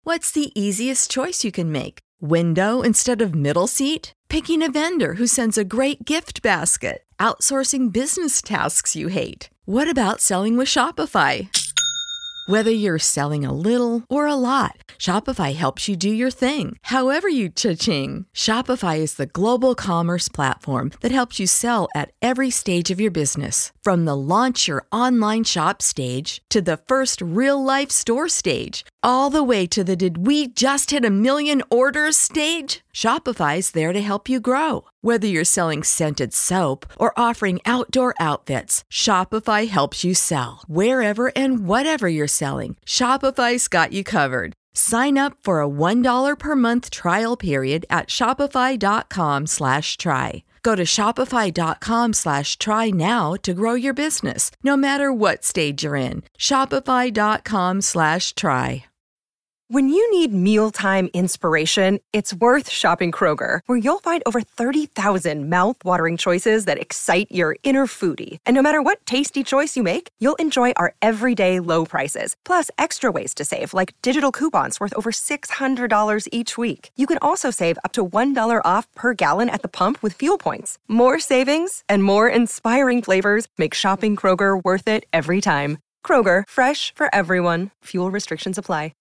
What's the easiest choice you can make? Window instead of middle seat? Picking a vendor who sends a great gift basket? Outsourcing business tasks you hate? What about selling with Shopify? Whether you're selling a little or a lot, Shopify helps you do your thing, however you cha-ching. Shopify is the global commerce platform that helps you sell at every stage of your business. From the launch your online shop stage to the first real-life store stage, all the way to the did we just hit a million orders stage. Shopify's there to help you grow. Whether you're selling scented soap or offering outdoor outfits, Shopify helps you sell. Wherever and whatever you're selling, Shopify's got you covered. Sign up for a $1 per month trial period at shopify.com/try. Go to shopify.com/try now to grow your business, no matter what stage you're in. Shopify.com/try. When you need mealtime inspiration, it's worth shopping Kroger, where you'll find over 30,000 mouth-watering choices that excite your inner foodie. And no matter what tasty choice you make, you'll enjoy our everyday low prices, plus extra ways to save, like digital coupons worth over $600 each week. You can also save up to $1 off per gallon at the pump with fuel points. More savings and more inspiring flavors make shopping Kroger worth it every time. Kroger, fresh for everyone. Fuel restrictions apply.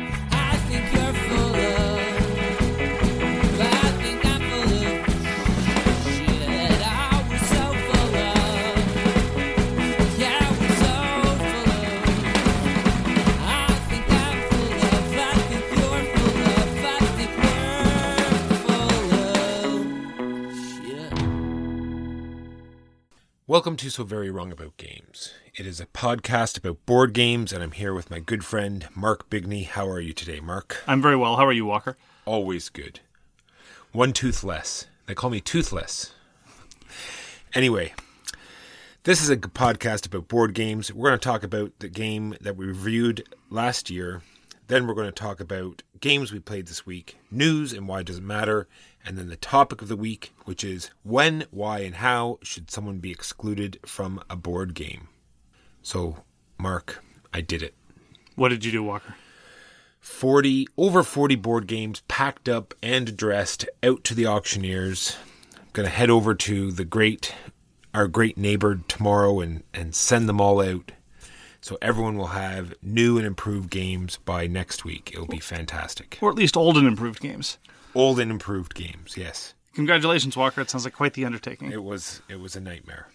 Welcome to So Very Wrong About Games. It is a podcast about board games, and I'm here with my good friend, Mark Bigney. How are you today, Mark? I'm very well. How are you, Walker? Always good. One tooth less. They call me Toothless. Anyway, this is a podcast about board games. We're going to talk about the game that we reviewed last year. Then we're going to talk about games we played this week, news and why it doesn't matter, and then the topic of the week, which is when, why, and how should someone be excluded from a board game. So, Mark, I did it. What did you do, Walker? Over 40 board games packed up and addressed out to the auctioneers. I'm going to head over to our great neighbor tomorrow and send them all out. So everyone will have new and improved games by next week. It'll be fantastic. Or at least old and improved games. Old and improved games, yes. Congratulations, Walker. It sounds like quite the undertaking. It was a nightmare.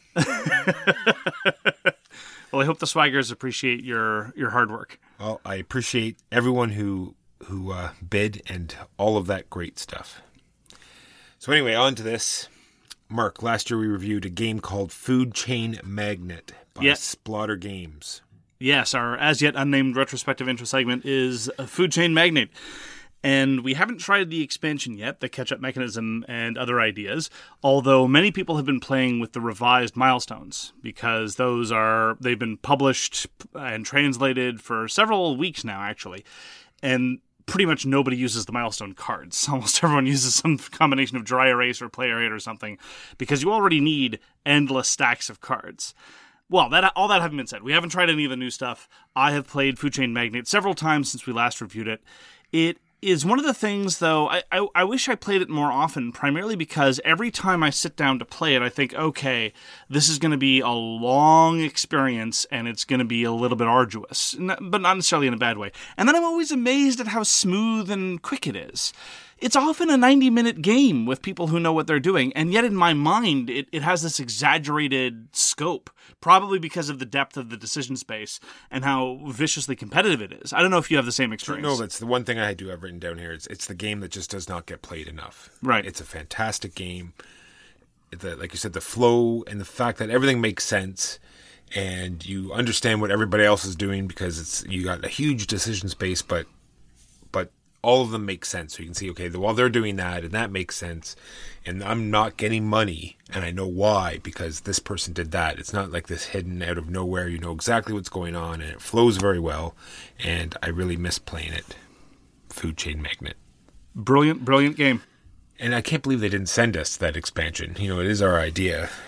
Well, I hope the Swaggers appreciate your hard work. Well, I appreciate everyone who bid and all of that great stuff. So anyway, on to this. Mark, last year we reviewed a game called Food Chain Magnate by Splotter Games. Yes, our as-yet unnamed retrospective intro segment is Food Chain Magnate. And we haven't tried the expansion yet, the catch-up mechanism and other ideas, although many people have been playing with the revised milestones, because they've been published and translated for several weeks now, actually. And pretty much nobody uses the milestone cards. Almost everyone uses some combination of dry erase or player aid or something, because you already need endless stacks of cards. Well, all that having been said, we haven't tried any of the new stuff. I have played Food Chain Magnate several times since we last reviewed it. It is one of the things, though, I wish I played it more often, primarily because every time I sit down to play it, I think, okay, this is going to be a long experience, and it's going to be a little bit arduous, but not necessarily in a bad way. And then I'm always amazed at how smooth and quick it is. It's often a 90-minute game with people who know what they're doing, and yet in my mind, it has this exaggerated scope, probably because of the depth of the decision space and how viciously competitive it is. I don't know if you have the same experience. No, that's the one thing I do have written down here. It's the game that just does not get played enough. Right. It's a fantastic game. Like you said, the flow and the fact that everything makes sense and you understand what everybody else is doing because you got a huge decision space, but all of them make sense. So you can see, okay, while they're doing that, and that makes sense, and I'm not getting money, and I know why, because this person did that. It's not like this hidden out of nowhere. You know exactly what's going on, and it flows very well, and I really miss playing it. Food Chain Magnate. Brilliant, brilliant game. And I can't believe they didn't send us that expansion. You know, it is our idea.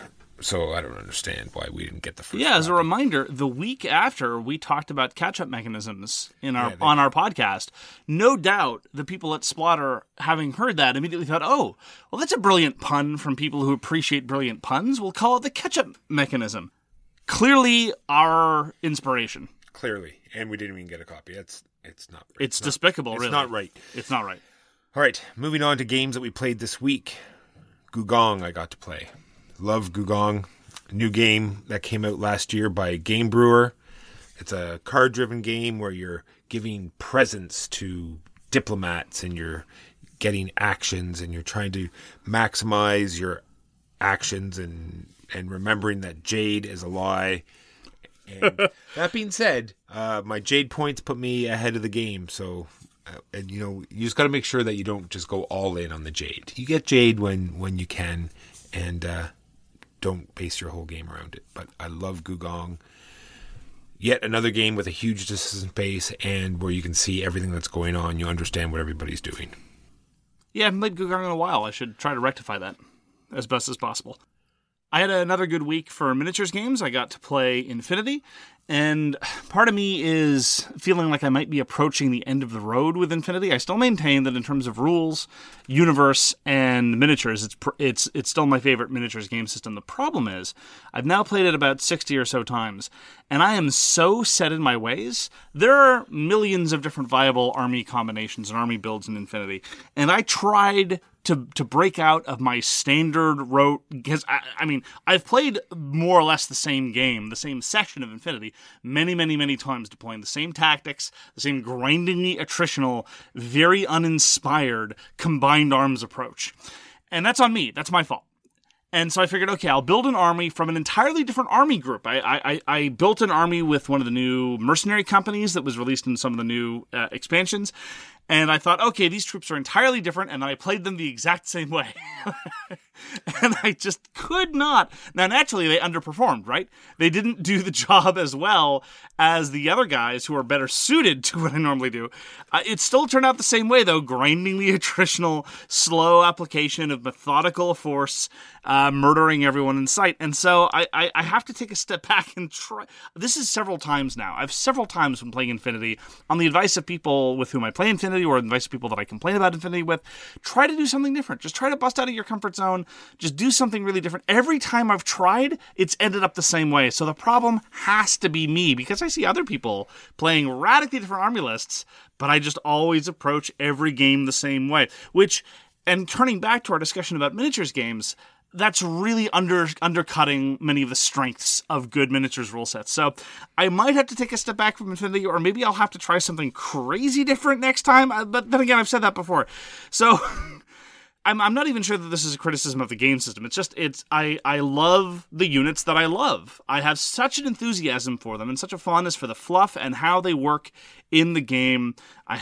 So I don't understand why we didn't get the first. Yeah, as a copy. reminder, the week after we talked about catch-up mechanisms on our podcast, no doubt the people at Splotter, having heard that, immediately thought, oh, well, that's a brilliant pun from people who appreciate brilliant puns. We'll call it the catch-up mechanism. Clearly our inspiration. Clearly. And we didn't even get a copy. It's not right. It's despicable, really. It's not right. It's not right. All right, moving on to games that we played this week. Gugong I got to play. Love Gugong. A new game that came out last year by Game Brewer. It's a card-driven game where you're giving presents to diplomats and you're getting actions and you're trying to maximize your actions and remembering that Jade is a lie. And that being said, my Jade points put me ahead of the game, so... and you just got to make sure that you don't just go all in on the Jade. You get Jade when you can, and don't base your whole game around it. But I love Gugong. Yet another game with a huge decision space and where you can see everything that's going on. You understand what everybody's doing. Yeah, I haven't played Gugong in a while. I should try to rectify that as best as possible. I had another good week for miniatures games. I got to play Infinity, and part of me is feeling like I might be approaching the end of the road with Infinity. I still maintain that in terms of rules, universe, and miniatures, it's still my favorite miniatures game system. The problem is, I've now played it about 60 or so times, and I am so set in my ways. There are millions of different viable army combinations and army builds in Infinity, and I tried to break out of my standard rote, because I've played more or less the same game, the same session of Infinity, many, many, many times, deploying the same tactics, the same grindingly attritional, very uninspired combined arms approach. And that's on me. That's my fault. And so I figured, okay, I'll build an army from an entirely different army group. I built an army with one of the new mercenary companies that was released in some of the new expansions. And I thought, okay, these troops are entirely different, and I played them the exact same way. And I just could not. Now, naturally, they underperformed, right? They didn't do the job as well as the other guys who are better suited to what I normally do. It still turned out the same way, though, grindingly attritional, slow application of methodical force, murdering everyone in sight. And so I have to take a step back and try. This is several times now. I've several times when playing Infinity, on the advice of people with whom I play Infinity or advice of people that I complain about Infinity with, try to do something different. Just try to bust out of your comfort zone. Just do something really different. Every time I've tried, it's ended up the same way. So the problem has to be me, because I see other people playing radically different army lists, but I just always approach every game the same way. Which, and turning back to our discussion about miniatures games, that's really undercutting many of the strengths of good miniatures rule sets. So I might have to take a step back from Infinity, or maybe I'll have to try something crazy different next time. But then again, I've said that before. So I'm not even sure that this is a criticism of the game system. I love the units that I love. I have such an enthusiasm for them and such a fondness for the fluff and how they work in the game.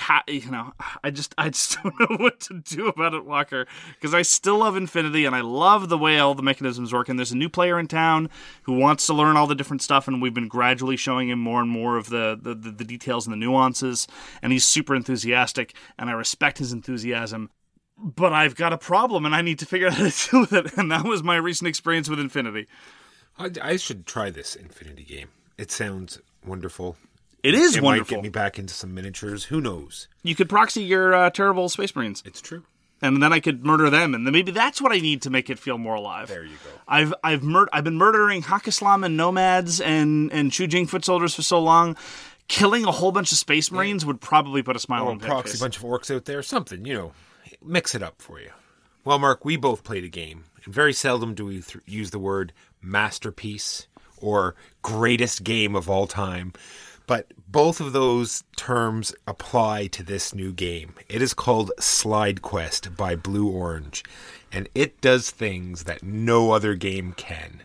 I just don't know what to do about it, Walker, because I still love Infinity and I love the way all the mechanisms work. And there's a new player in town who wants to learn all the different stuff, and we've been gradually showing him more and more of the details and the nuances. And he's super enthusiastic, and I respect his enthusiasm. But I've got a problem, and I need to figure out how to deal with it. And that was my recent experience with Infinity. I should try this Infinity game. It sounds wonderful. It is wonderful. It might get me back into some miniatures. Who knows? You could proxy your terrible Space Marines. It's true. And then I could murder them, and then maybe that's what I need to make it feel more alive. There you go. I've been murdering Hakislam and Nomads and Chujing foot soldiers for so long. Killing a whole bunch of Space Marines would probably put a smile on my face. Proxy a bunch of orcs out there. Something, mix it up for you. Well, Mark, we both played a game, and very seldom do we use the word masterpiece or greatest game of all time. But both of those terms apply to this new game. It is called Slide Quest by Blue Orange, and it does things that no other game can.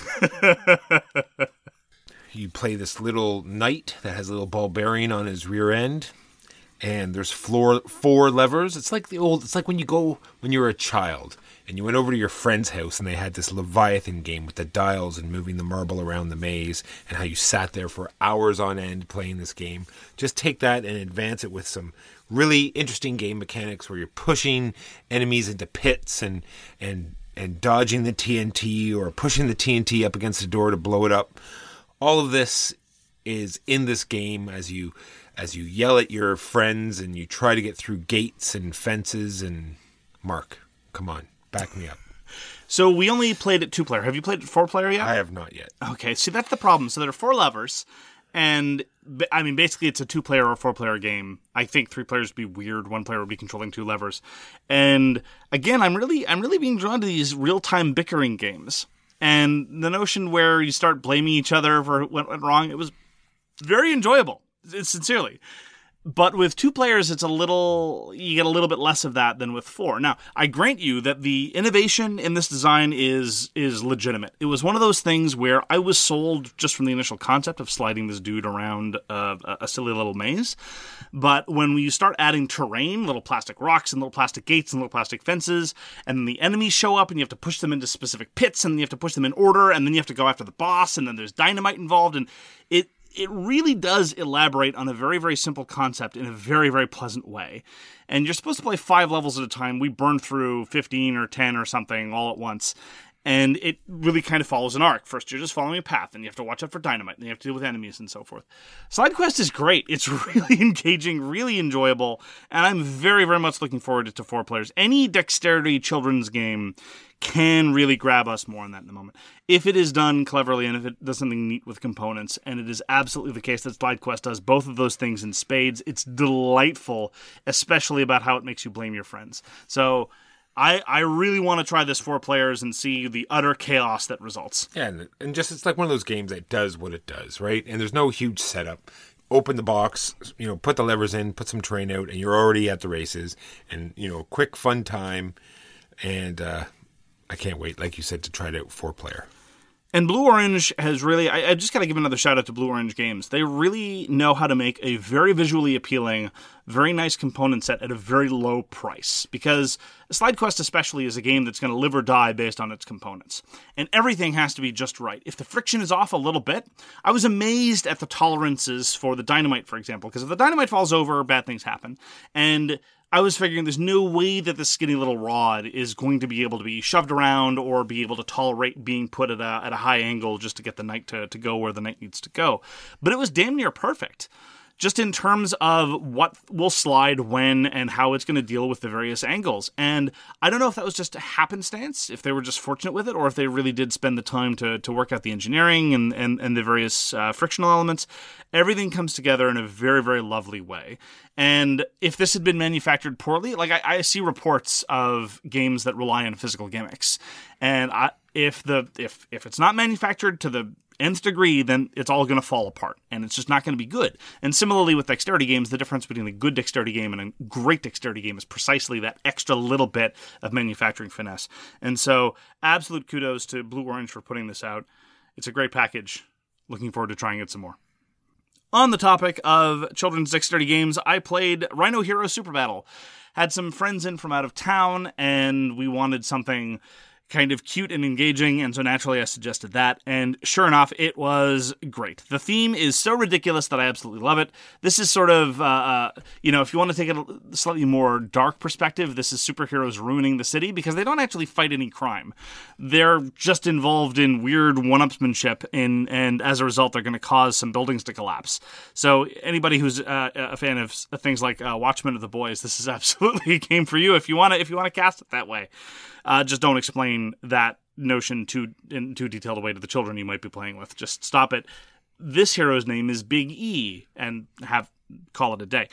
You play this little knight that has a little ball bearing on his rear end. And there's four levers. It's like when you were a child and you went over to your friend's house and they had this Leviathan game with the dials and moving the marble around the maze, and how you sat there for hours on end playing this game. Just take that and advance it with some really interesting game mechanics where you're pushing enemies into pits and and dodging the TNT or pushing the TNT up against the door to blow it up. All of this is in this game as you yell at your friends and you try to get through gates and fences. And Mark, come on, back me up. So we only played it 2-player. Have you played it 4-player yet? I have not yet. Okay, see, that's the problem. So there are 4 levers, and I mean, basically it's a 2-player or 4-player game. I think 3 players would be weird. 1 player would be controlling 2 levers. And again, I'm really being drawn to these real-time bickering games. And the notion where you start blaming each other for what went wrong, it was very enjoyable, sincerely. But with 2 players, you get a little bit less of that than with 4. Now, I grant you that the innovation in this design is legitimate. It was one of those things where I was sold just from the initial concept of sliding this dude around a silly little maze. But when you start adding terrain, little plastic rocks and little plastic gates and little plastic fences, and then the enemies show up and you have to push them into specific pits, and then you have to push them in order, and then you have to go after the boss, and then there's dynamite involved, and it really does elaborate on a very, very simple concept in a very, very pleasant way. And you're supposed to play 5 levels at a time. We burned through 15 or 10 or something all at once. And it really kind of follows an arc. First, you're just following a path, and you have to watch out for dynamite, and you have to deal with enemies and so forth. Side Quest is great. It's really engaging, really enjoyable, and I'm very, very much looking forward to 4 players. Any dexterity children's game can really grab us more on that in the moment. If it is done cleverly and if it does something neat with components, and it is absolutely the case that Slide Quest does both of those things in spades, it's delightful, especially about how it makes you blame your friends. So I really want to try this 4 players and see the utter chaos that results. Yeah, and just it's like one of those games that does what it does, right? And there's no huge setup. Open the box, put the levers in, put some terrain out, and you're already at the races. And, quick, fun time. And I can't wait, like you said, to try it out 4 player. And Blue Orange has really, I just got to give another shout out to Blue Orange Games. They really know how to make a very visually appealing, very nice component set at a very low price. Because Slide Quest especially is a game that's going to live or die based on its components. And everything has to be just right. If the friction is off a little bit, I was amazed at the tolerances for the dynamite, for example. Because if the dynamite falls over, bad things happen. And I was figuring there's no way that this skinny little rod is going to be able to be shoved around or be able to tolerate being put at a high angle just to get the knight to go where the knight needs to go. But it was damn near perfect, just in terms of what will slide when and how it's going to deal with the various angles. And I don't know if that was just a happenstance, if they were just fortunate with it, or if they really did spend the time to work out the engineering and the various frictional elements. Everything comes together in a very, very lovely way. And if this had been manufactured poorly, like I see reports of games that rely on physical gimmicks, and if it's not manufactured to the nth degree, then it's all going to fall apart, and it's just not going to be good. And similarly with dexterity games, the difference between a good dexterity game and a great dexterity game is precisely that extra little bit of manufacturing finesse. And so, absolute kudos to Blue Orange for putting this out. It's a great package. Looking forward to trying it some more. On the topic of children's dexterity games, I played Rhino Hero Super Battle. Had some friends in from out of town, and we wanted something kind of cute and engaging, and so naturally I suggested that, and sure enough, it was great. The theme is so ridiculous that I absolutely love it. This is sort of, if you want to take a slightly more dark perspective, this is superheroes ruining the city, because they don't actually fight any crime. They're just involved in weird one-upsmanship, and as a result, they're going to cause some buildings to collapse. So anybody who's a fan of things like Watchmen of the Boys, this is absolutely a game for you if you want to cast it that way. Just don't explain that notion in too detailed a way to the children you might be playing with. Just stop it. This hero's name is Big E, and call it a day.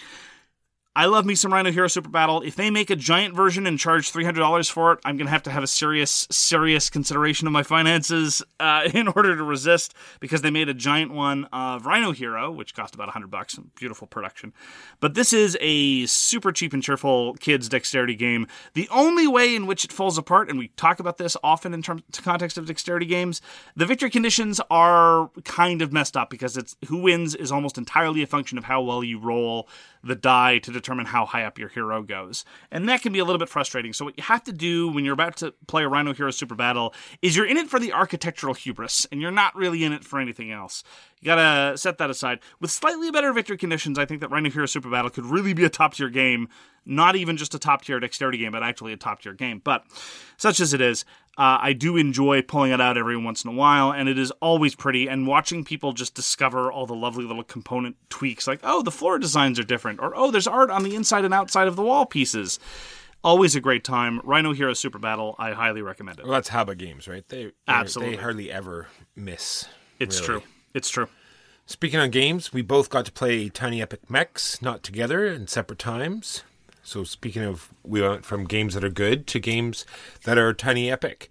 I love me some Rhino Hero Super Battle. If they make a giant version and charge $300 for it, I'm going to have a serious consideration of my finances in order to resist, because they made a giant one of Rhino Hero, which cost about $100. Beautiful production. But this is a super cheap and cheerful kids' dexterity game. The only way in which it falls apart, and we talk about this often in terms of context of dexterity games, the victory conditions are kind of messed up, because it's who wins is almost entirely a function of how well you roll the die to determine how high up your hero goes. And that can be a little bit frustrating. So what you have to do when you're about to play a Rhino Hero Super Battle is you're in it for the architectural hubris, and you're not really in it for anything else. You gotta set that aside. With slightly better victory conditions, I think that Rhino Hero Super Battle could really be a top-tier game. Not even just a top-tier dexterity game, but actually a top-tier game. But such as it is, I do enjoy pulling it out every once in a while, and it is always pretty, and watching people just discover all the lovely little component tweaks, like, oh, the floor designs are different, or, oh, there's art on the inside and outside of the wall pieces. Always a great time. Rhino Hero Super Battle, I highly recommend it. Well, that's Haba Games, right? Absolutely. They hardly ever miss. It's really. true. It's true. Speaking on games, we both got to play Tiny Epic Mechs, not together, in separate times. So speaking of, we went from games that are good to games that are tiny epic.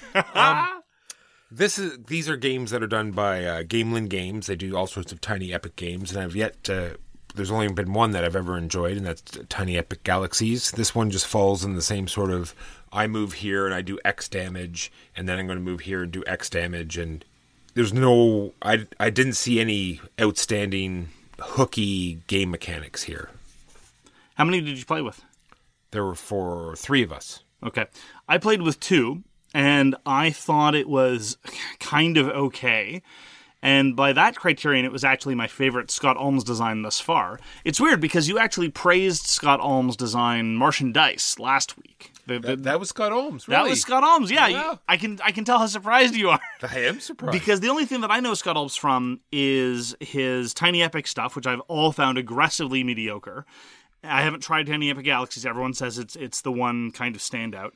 These are games that are done by Gamelin Games. They do all sorts of tiny epic games, and there's only been one that I've ever enjoyed, and that's Tiny Epic Galaxies. This one just falls in the same sort of, I move here and I do X damage, and then I'm going to move here and do X damage, and there's no, I didn't see any outstanding hooky game mechanics here. How many did you play with? There were 3 of us. Okay. I played with 2, and I thought it was kind of okay. And by that criterion, it was actually my favorite Scott Almes design thus far. It's weird because you actually praised Scott Almes' design Martian Dice last week. That was Scott Almes, really? That was Scott Almes, yeah. Wow. I can tell how surprised you are. I am surprised. Because the only thing that I know Scott Almes from is his Tiny Epic stuff, which I've all found aggressively mediocre. I haven't tried Tiny Epic Galaxies. Everyone says it's the one kind of standout.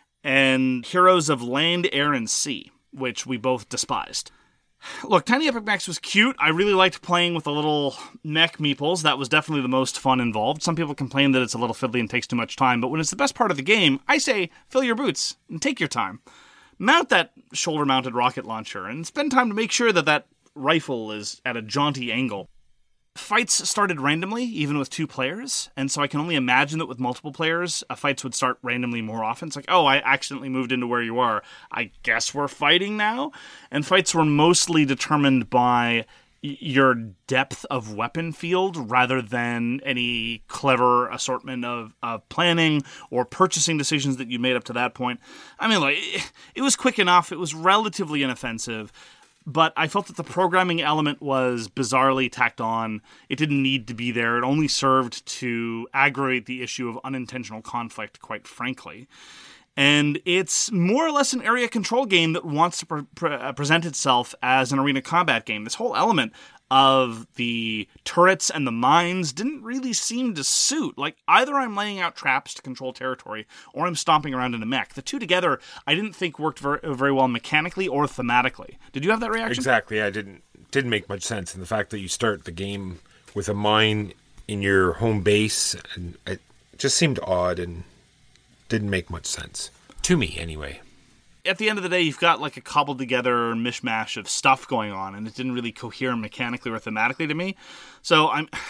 And Heroes of Land, Air, and Sea, which we both despised. Look, Tiny Epic Mechs was cute. I really liked playing with the little mech meeples. That was definitely the most fun involved. Some people complain that it's a little fiddly and takes too much time, but when it's the best part of the game, I say fill your boots and take your time. Mount that shoulder-mounted rocket launcher and spend time to make sure that rifle is at a jaunty angle. Fights started randomly, even with 2 players, and so I can only imagine that with multiple players, fights would start randomly more often. It's like, oh, I accidentally moved into where you are. I guess we're fighting now? And fights were mostly determined by your depth of weapon field rather than any clever assortment of planning or purchasing decisions that you made up to that point. I mean, like, it was quick enough. It was relatively inoffensive. But I felt that the programming element was bizarrely tacked on. It didn't need to be there. It only served to aggravate the issue of unintentional conflict, quite frankly. And it's more or less an area control game that wants to present itself as an arena combat game. This whole element of the turrets and the mines didn't really seem to suit. Like, either I'm laying out traps to control territory, or I'm stomping around in a mech. The two together, I didn't think worked very well mechanically or thematically. Did you have that reaction? Exactly. I didn't make much sense. And the fact that you start the game with a mine in your home base, and it just seemed odd and didn't make much sense. To me, anyway. At the end of the day, you've got like a cobbled together mishmash of stuff going on, and it didn't really cohere mechanically or thematically to me. So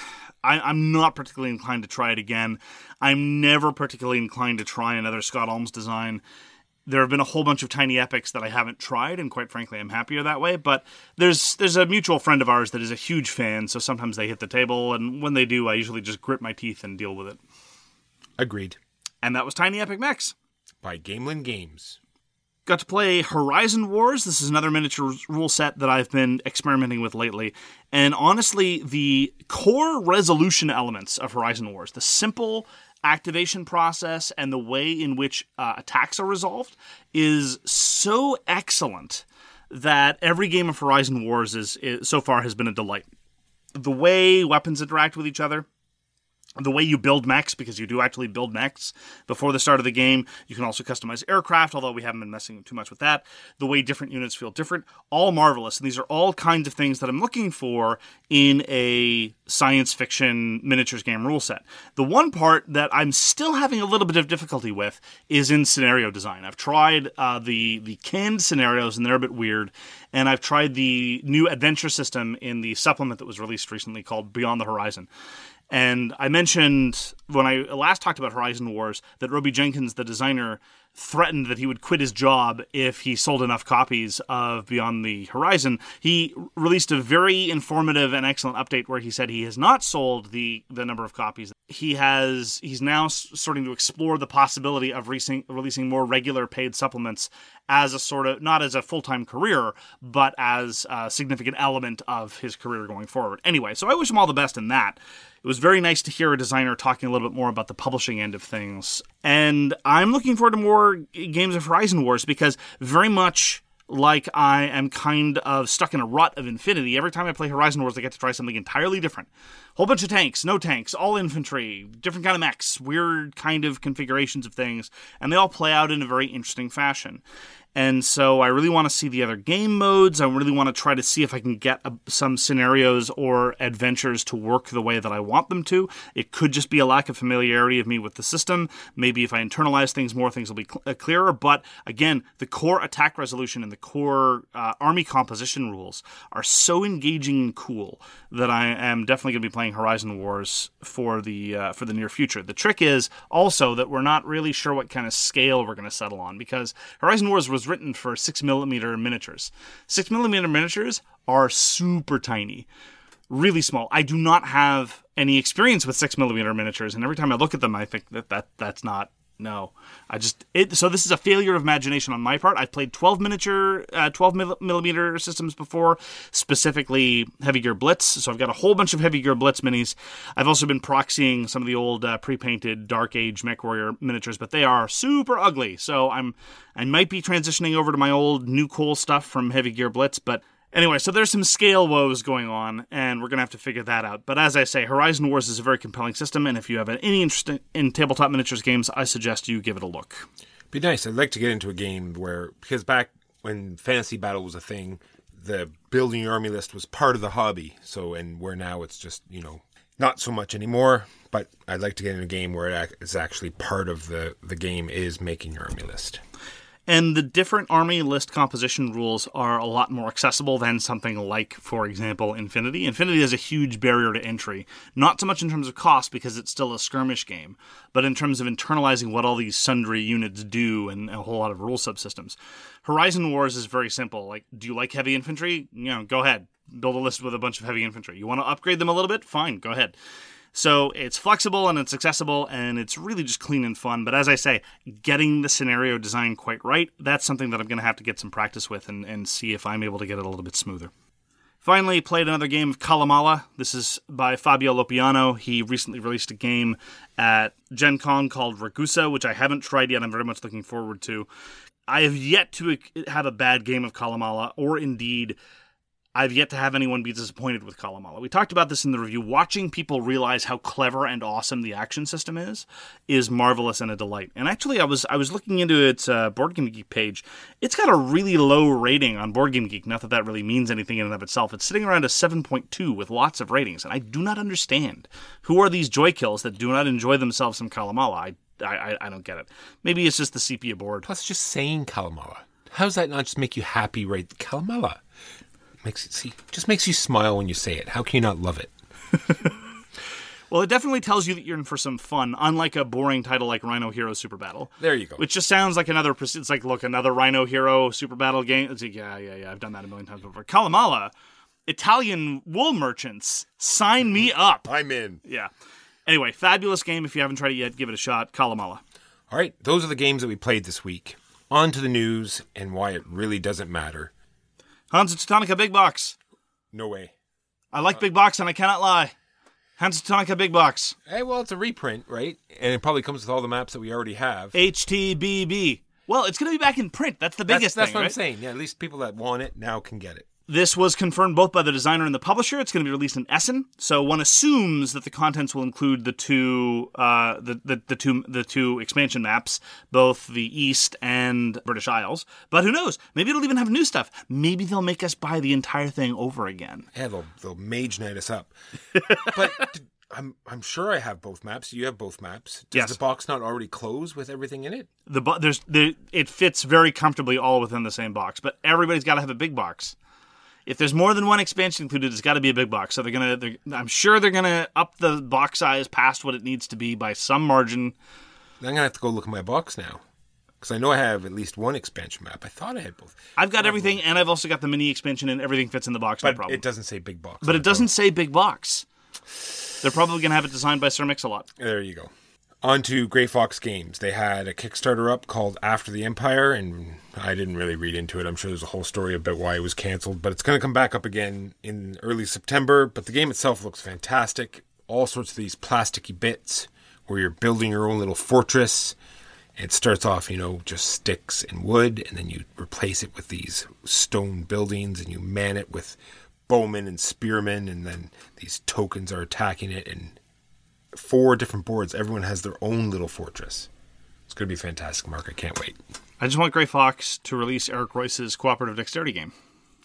I'm not particularly inclined to try it again. I'm never particularly inclined to try another Scott Almes design. There have been a whole bunch of tiny epics that I haven't tried, and quite frankly, I'm happier that way. But there's a mutual friend of ours that is a huge fan, so sometimes they hit the table, and when they do, I usually just grit my teeth and deal with it. Agreed. And that was Tiny Epic Mechs. By Gamelin Games. Got to play Horizon Wars. This is another miniature rule set that I've been experimenting with lately. And honestly, the core resolution elements of Horizon Wars, the simple activation process and the way in which attacks are resolved, is so excellent that every game of Horizon Wars is so far has been a delight. The way weapons interact with each other, the way you build mechs, because you do actually build mechs before the start of the game. You can also customize aircraft, although we haven't been messing too much with that. The way different units feel different, all marvelous. And these are all kinds of things that I'm looking for in a science fiction miniatures game rule set. The one part that I'm still having a little bit of difficulty with is in scenario design. I've tried the canned scenarios, and they're a bit weird. And I've tried the new adventure system in the supplement that was released recently called Beyond the Horizon. And I mentioned when I last talked about Horizon Wars that Roby Jenkins, the designer, threatened that he would quit his job if he sold enough copies of Beyond the Horizon. He released a very informative and excellent update where he said he has not sold the number of copies. He's now starting to explore the possibility of releasing more regular paid supplements as a sort of, not as a full-time career, but as a significant element of his career going forward. Anyway, so I wish him all the best in that. It was very nice to hear a designer talking a little little bit more about the publishing end of things. And I'm looking forward to more games of Horizon Wars because very much like I am kind of stuck in a rut of Infinity, every time I play Horizon Wars, I get to try something entirely different. Whole bunch of tanks, no tanks, all infantry, different kind of mechs, weird kind of configurations of things, and they all play out in a very interesting fashion. And so I really want to see the other game modes. I really want to try to see if I can get some scenarios or adventures to work the way that I want them to. It could just be a lack of familiarity of me with the system. Maybe if I internalize things more, things will be clearer. But again, the core attack resolution and the core army composition rules are so engaging and cool that I am definitely going to be playing Horizon Wars for the near future. The trick is also that we're not really sure what kind of scale we're going to settle on, because Horizon Wars was written for 6mm miniatures. 6mm miniatures are super tiny, really small. I do not have any experience with 6mm miniatures, and every time I look at them, I think that's not. No, so this is a failure of imagination on my part. I've played 12 millimeter systems before, specifically Heavy Gear Blitz. So I've got a whole bunch of Heavy Gear Blitz minis. I've also been proxying some of the old pre-painted Dark Age MechWarrior miniatures, but they are super ugly. So I might be transitioning over to my old New Cool stuff from Heavy Gear Blitz, but anyway, so there's some scale woes going on, and we're going to have to figure that out. But as I say, Horizon Wars is a very compelling system, and if you have any interest in tabletop miniatures games, I suggest you give it a look. Be nice. I'd like to get into a game because back when Fantasy Battle was a thing, the building your army list was part of the hobby. So, and where now it's just, not so much anymore. But I'd like to get in a game where it is actually part of the game is making your army list. And the different army list composition rules are a lot more accessible than something like, for example, Infinity. Infinity has a huge barrier to entry, not so much in terms of cost because it's still a skirmish game, but in terms of internalizing what all these sundry units do and a whole lot of rule subsystems. Horizon Wars is very simple. Like, do you like heavy infantry? Go ahead. Build a list with a bunch of heavy infantry. You want to upgrade them a little bit? Fine, go ahead. So it's flexible and it's accessible and it's really just clean and fun. But as I say, getting the scenario design quite right, that's something that I'm going to have to get some practice with and see if I'm able to get it a little bit smoother. Finally, played another game of Kalamala. This is by Fabio Lopiano. He recently released a game at Gen Con called Ragusa, which I haven't tried yet. I'm very much looking forward to. I have yet to have a bad game of Kalamala, or indeed I've yet to have anyone be disappointed with Kalamala. We talked about this in the review. Watching people realize how clever and awesome the action system is marvelous and a delight. And actually, I was looking into its Board Game Geek page. It's got a really low rating on Board Game Geek. Not that that really means anything in and of itself. It's sitting around a 7.2 with lots of ratings. And I do not understand. Who are these joy kills that do not enjoy themselves some Kalamala? I don't get it. Maybe it's just the sepia board. Plus, just saying Kalamala. How does that not just make you happy, right? Kalamala. Just makes you smile when you say it. How can you not love it? Well, it definitely tells you that you're in for some fun, unlike a boring title like Rhino Hero Super Battle. There you go. Which just sounds like another Rhino Hero Super Battle game. It's like, yeah, I've done that a million times before. Kalamala, Italian wool merchants, sign me up. I'm in. Yeah. Anyway, fabulous game. If you haven't tried it yet, give it a shot. Kalamala. All right, those are the games that we played this week. On to the news and why it really doesn't matter. Hansa Teutonica Big Box. No way. I like Big Box and I cannot lie. Hansa Teutonica Big Box. Hey, well, it's a reprint, right? And it probably comes with all the maps that we already have. HTBB. Well, it's going to be back in print. That's the biggest thing, That's what right? I'm saying. Yeah, at least people that want it now can get it. This was confirmed both by the designer and the publisher. It's going to be released in Essen, so one assumes that the contents will include the two expansion maps, both the East and British Isles. But who knows? Maybe it'll even have new stuff. Maybe they'll make us buy the entire thing over again. Yeah, they'll mage night us up. But I'm sure I have both maps. You have both maps. Does the box not already close with everything in it? It fits very comfortably all within the same box, but everybody's got to have a big box. If there's more than one expansion included, it's got to be a big box. So I'm sure they're gonna up the box size past what it needs to be by some margin. I'm gonna have to go look at my box now because I know I have at least one expansion map. I thought I had both. I've got everything, and I've also got the mini expansion, and everything fits in the box. But no problem. It doesn't say big box. But it doesn't say big box. They're probably gonna have it designed by Sir Mix-a-Lot. There you go. On to Grey Fox Games. They had a Kickstarter up called After the Empire, and I didn't really read into it. I'm sure there's a whole story about why it was canceled, but it's going to come back up again in early September. But the game itself looks fantastic. All sorts of these plasticky bits where you're building your own little fortress. It starts off, just sticks and wood, and then you replace it with these stone buildings, and you man it with bowmen and spearmen, and then these tokens are attacking it, and 4 different boards. Everyone has their own little fortress. It's going to be fantastic, Mark. I can't wait. I just want Grey Fox to release Eric Royce's cooperative dexterity game.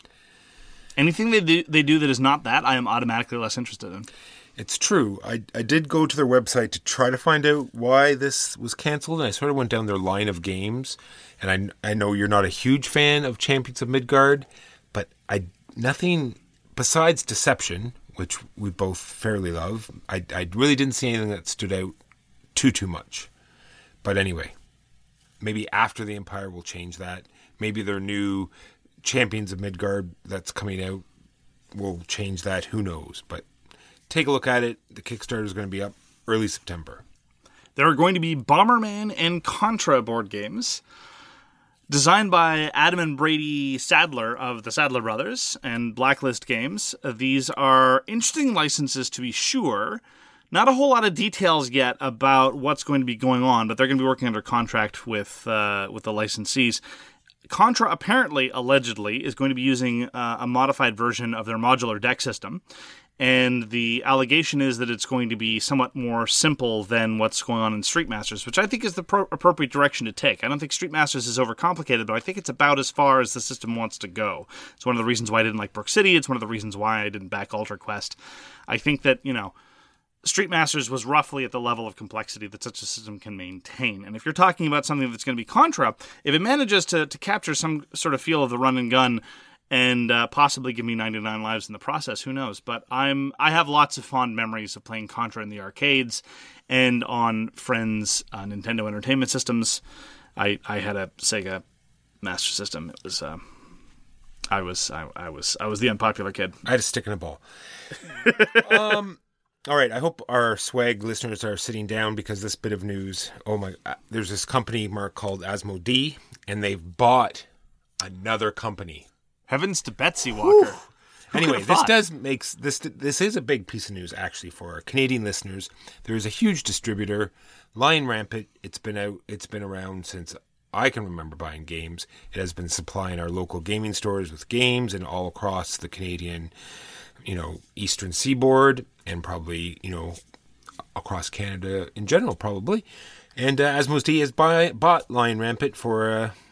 Anything they do that is not that, I am automatically less interested in. It's true. I did go to their website to try to find out why this was canceled, and I sort of went down their line of games. And I know you're not a huge fan of Champions of Midgard, but nothing besides Deception, which we both fairly love, I really didn't see anything that stood out too much. But anyway, maybe after the Empire will change that. Maybe their new Champions of Midgard that's coming out will change that. Who knows? But take a look at it. The Kickstarter is going to be up early September. There are going to be Bomberman and Contra board games designed by Adam and Brady Sadler of the Sadler Brothers and Blacklist Games. These are interesting licenses to be sure. Not a whole lot of details yet about what's going to be going on, but they're going to be working under contract with the licensees. Contra apparently, allegedly, is going to be using a modified version of their modular deck system. And the allegation is that it's going to be somewhat more simple than what's going on in Street Masters, which I think is the appropriate direction to take. I don't think Street Masters is overcomplicated, but I think it's about as far as the system wants to go. It's one of the reasons why I didn't like Brook City. It's one of the reasons why I didn't back Ultra Quest. I think that, Street Masters was roughly at the level of complexity that such a system can maintain. And if you're talking about something that's going to be Contra, if it manages to capture some sort of feel of the run and gun and possibly give me 99 lives in the process, who knows? But I have lots of fond memories of playing Contra in the arcades and on friends' Nintendo Entertainment Systems. I had a Sega Master System. It was I was the unpopular kid. I had a stick and a ball. All right, I hope our swag listeners are sitting down because this bit of news. There's this company, Mark, called Asmodee, and they've bought another company. Heavens to Betsy Walker. Anyway, this is a big piece of news actually for our Canadian listeners. There is a huge distributor, Lion Rampant. It's been around since I can remember buying games. It has been supplying our local gaming stores with games and all across the Canadian, Eastern Seaboard and probably, across Canada in general probably. And Asmodee has bought Lion Rampant for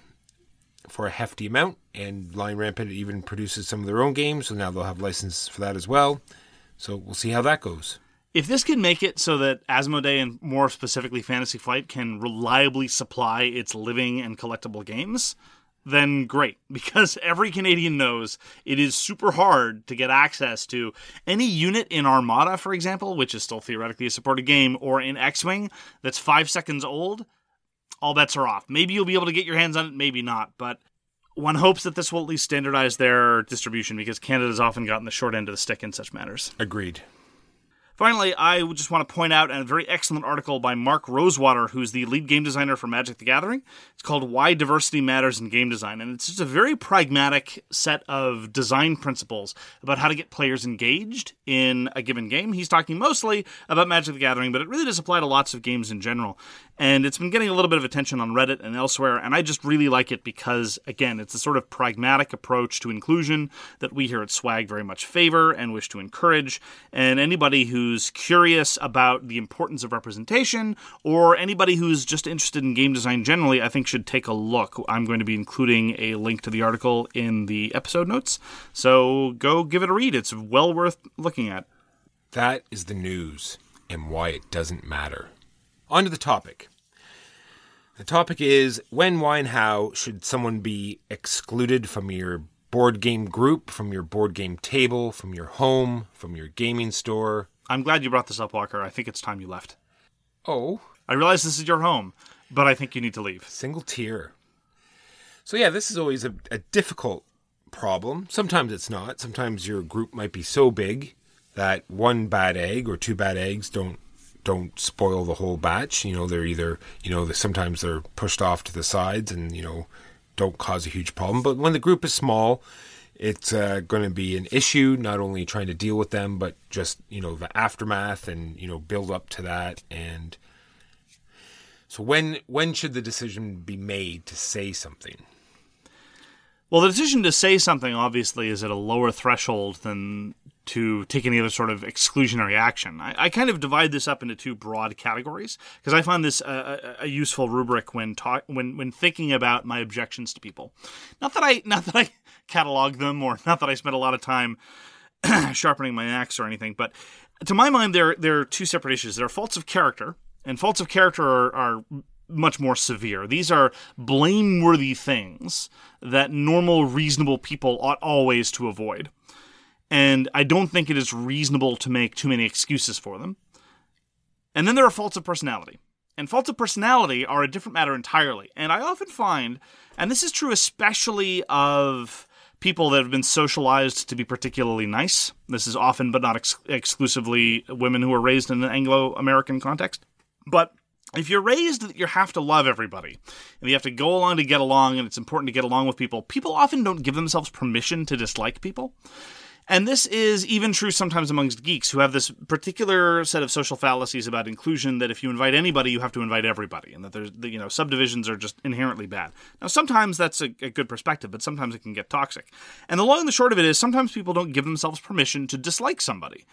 a hefty amount, and Lion Rampant even produces some of their own games, so now they'll have license for that as well. So we'll see how that goes. If this can make it so that Asmodee, and more specifically Fantasy Flight, can reliably supply its living and collectible games, then great. Because every Canadian knows it is super hard to get access to any unit in Armada, for example, which is still theoretically a supported game, or in X-Wing that's 5 seconds old. All bets are off. Maybe you'll be able to get your hands on it, maybe not. But one hopes that this will at least standardize their distribution, because Canada's often gotten the short end of the stick in such matters. Agreed. Finally, I would just want to point out a very excellent article by Mark Rosewater, who's the lead game designer for Magic the Gathering. It's called Why Diversity Matters in Game Design, and it's just a very pragmatic set of design principles about how to get players engaged in a given game. He's talking mostly about Magic the Gathering, but it really does apply to lots of games in general. And it's been getting a little bit of attention on Reddit and elsewhere, and I just really like it because, again, it's a sort of pragmatic approach to inclusion that we here at Swag very much favor and wish to encourage. And anybody who's curious about the importance of representation, or anybody who's just interested in game design generally, I think should take a look. I'm going to be including a link to the article in the episode notes, so go give it a read. It's well worth looking at. That is the news and why it doesn't matter. On to the topic. The topic is when, why, and how should someone be excluded from your board game group, from your board game table, from your home, from your gaming store? I'm glad you brought this up, Walker. I think it's time you left. Oh. I realize this is your home, but I think you need to leave. Single tier. So yeah, this is always a difficult problem. Sometimes it's not. Sometimes your group might be so big that one bad egg or two bad eggs don't spoil the whole batch. They're either, sometimes they're pushed off to the sides and, don't cause a huge problem. But when the group is small, it's going to be an issue, not only trying to deal with them, but just, the aftermath and, build up to that. And So when should the decision be made to say something? Well, the decision to say something obviously is at a lower threshold than to take any other sort of exclusionary action. I kind of divide this up into two broad categories because I find this a useful rubric when thinking about my objections to people. Not that I catalog them, or not that I spend a lot of time sharpening my axe or anything, but to my mind, there are two separate issues. There are faults of character, and faults of character are much more severe. These are blameworthy things that normal, reasonable people ought always to avoid. And I don't think it is reasonable to make too many excuses for them. And then there are faults of personality. And faults of personality are a different matter entirely. And I often find, and this is true especially of people that have been socialized to be particularly nice. This is often, but not exclusively, women who are raised in an Anglo-American context. But if you're raised that you have to love everybody, and you have to go along to get along, and it's important to get along with people, people often don't give themselves permission to dislike people. And this is even true sometimes amongst geeks who have this particular set of social fallacies about inclusion that if you invite anybody, you have to invite everybody, and that there's, subdivisions are just inherently bad. Now, sometimes that's a good perspective, but sometimes it can get toxic. And the long and the short of it is sometimes people don't give themselves permission to dislike somebody.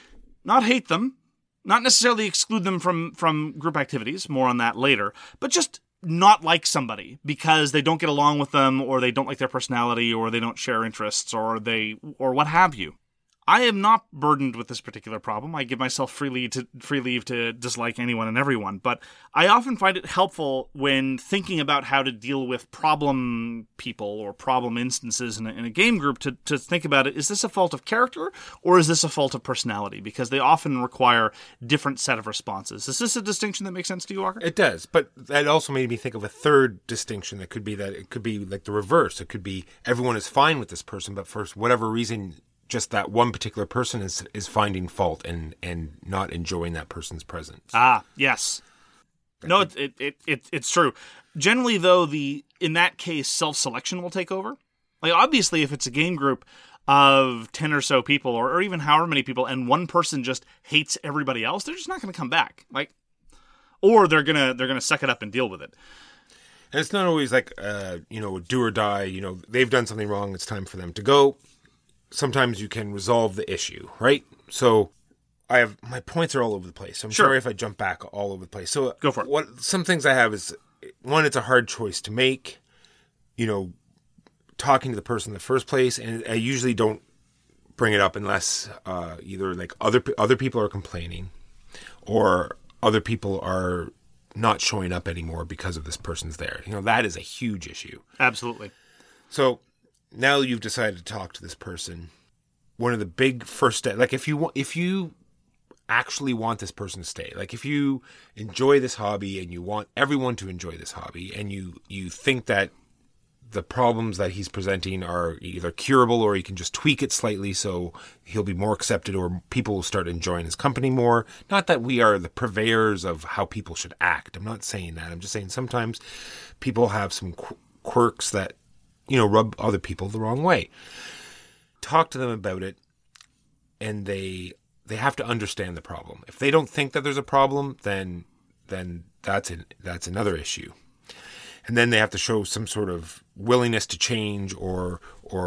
Not hate them, not necessarily exclude them from group activities, more on that later, but just not like somebody because they don't get along with them, or they don't like their personality, or they don't share interests, or what have you. I am not burdened with this particular problem. I give myself free leave to dislike anyone and everyone, but I often find it helpful when thinking about how to deal with problem people or problem instances in a game group to think about it. Is this a fault of character, or is this a fault of personality? Because they often require different set of responses. Is this a distinction that makes sense to you, Walker? It does, but that also made me think of a third distinction that could be that it could be like the reverse. It could be everyone is fine with this person, but for whatever reason, just that one particular person is finding fault and not enjoying that person's presence. Ah, yes. No, it's true. Generally, though, in that case, self-selection will take over. Like, obviously, if it's a game group of 10 or so people, or even however many people, and one person just hates everybody else, they're just not going to come back. Like, or they're gonna suck it up and deal with it. And it's not always like do or die. They've done something wrong. It's time for them to go. Sometimes you can resolve the issue, right? So my points are all over the place. So I'm sorry if I jump back all over the place. So go for it. Some things I have is, one, it's a hard choice to make, talking to the person in the first place. And I usually don't bring it up unless either like other people are complaining, or other people are not showing up anymore because of this person's there. That is a huge issue. Absolutely. So now you've decided to talk to this person. One of the big first steps, like if you actually want this person to stay, like if you enjoy this hobby and you want everyone to enjoy this hobby, and you think that the problems that he's presenting are either curable, or you can just tweak it slightly so he'll be more accepted, or people will start enjoying his company more. Not that we are the purveyors of how people should act. I'm not saying that. I'm just saying sometimes people have some quirks that rub other people the wrong way. Talk to them about it, and they have to understand the problem. If they don't think that there's a problem, then that's another issue. And then they have to show some sort of willingness to change, or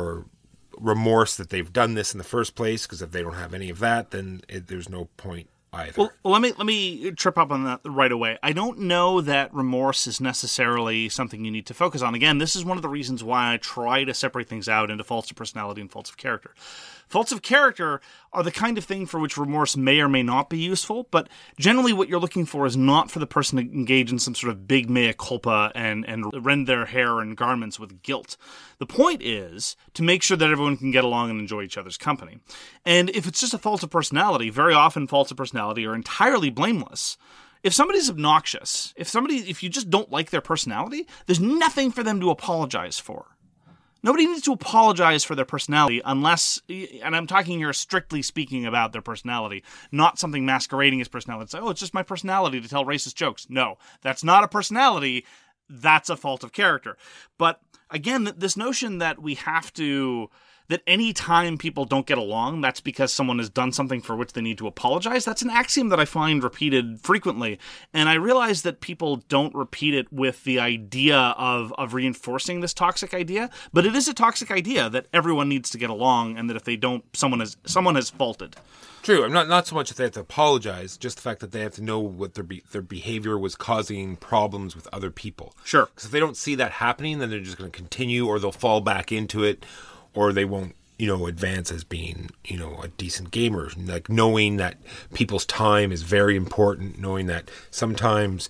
remorse that they've done this in the first place, because if they don't have any of that, then there's no point either. Well, let me trip up on that right away. I don't know that remorse is necessarily something you need to focus on. Again, this is one of the reasons why I try to separate things out into faults of personality and faults of character. Faults of character are the kind of thing for which remorse may or may not be useful, but generally what you're looking for is not for the person to engage in some sort of big mea culpa and rend their hair and garments with guilt. The point is to make sure that everyone can get along and enjoy each other's company. And if it's just a fault of personality, very often faults of personality are entirely blameless. If somebody's obnoxious, if you just don't like their personality, there's nothing for them to apologize for. Nobody needs to apologize for their personality unless, and I'm talking here strictly speaking about their personality, not something masquerading as personality. It's like, it's just my personality to tell racist jokes. No, that's not a personality. That's a fault of character. But again, this notion that we have to that any time people don't get along, that's because someone has done something for which they need to apologize. That's an axiom that I find repeated frequently. And I realize that people don't repeat it with the idea of reinforcing this toxic idea, but it is a toxic idea that everyone needs to get along, and that if they don't, someone has faulted. True. I'm not so much that they have to apologize, just the fact that they have to know what their behavior was causing problems with other people. Sure. Because if they don't see that happening, then they're just going to continue, or they'll fall back into it, or they won't, advance as being, a decent gamer. Like, knowing that people's time is very important, knowing that sometimes,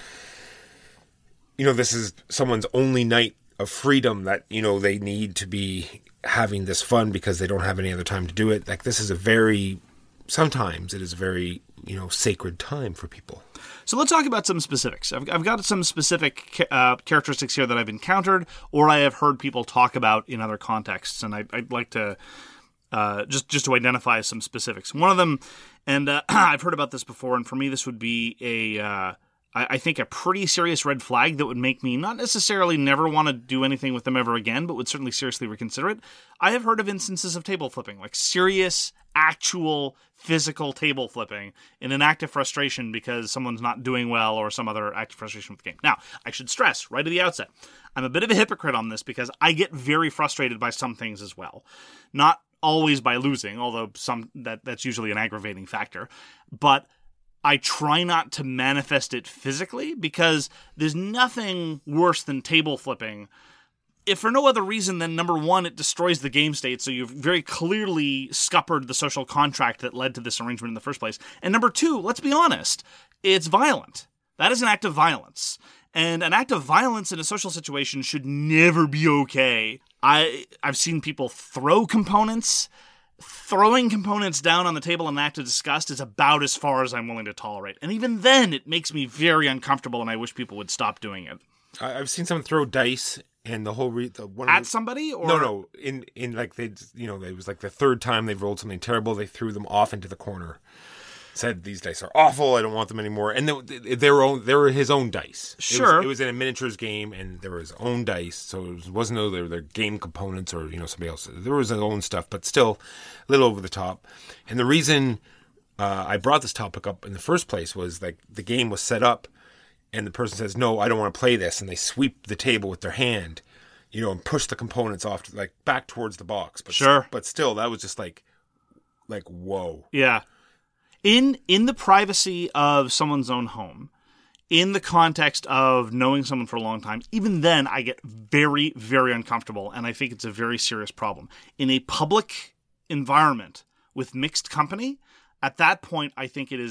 this is someone's only night of freedom, that, they need to be having this fun because they don't have any other time to do it. Like, sometimes it is a very, sacred time for people. So let's talk about some specifics. I've got some specific characteristics here that I've encountered, or I have heard people talk about in other contexts, and I'd like to just to identify some specifics. One of them, and I've heard about this before, and for me this would be I think a pretty serious red flag that would make me not necessarily never want to do anything with them ever again, but would certainly seriously reconsider it. I have heard of instances of table flipping, like serious, actual, physical table flipping in an act of frustration because someone's not doing well or some other act of frustration with the game. Now, I should stress right at the outset, I'm a bit of a hypocrite on this because I get very frustrated by some things as well. Not always by losing, although that's usually an aggravating factor, but I try not to manifest it physically because there's nothing worse than table flipping, if for no other reason than, number one, it destroys the game state, so you've very clearly scuppered the social contract that led to this arrangement in the first place. And number two, let's be honest, it's violent. That is an act of violence. And an act of violence in a social situation should never be okay. I've seen people throw components. Throwing components down on the table in an act of disgust is about as far as I'm willing to tolerate. And even then, it makes me very uncomfortable, and I wish people would stop doing it. I've seen someone throw dice, and the whole somebody, or no, in like it was like the third time they've rolled something terrible. They threw them off into the corner. Said these dice are awful. I don't want them anymore. And they were his own dice. Sure, it was in a miniatures game, and there were his own dice. So it wasn't their game components or somebody else. There was his own stuff, but still a little over the top. And the reason I brought this topic up in the first place was like the game was set up, and the person says, "No, I don't want to play this," and they sweep the table with their hand, and push the components off back towards the box. But sure, but still, that was just like whoa, yeah. In the privacy of someone's own home, in the context of knowing someone for a long time, even then I get very, very uncomfortable, and I think it's a very serious problem. In a public environment with mixed company, at that point I think it is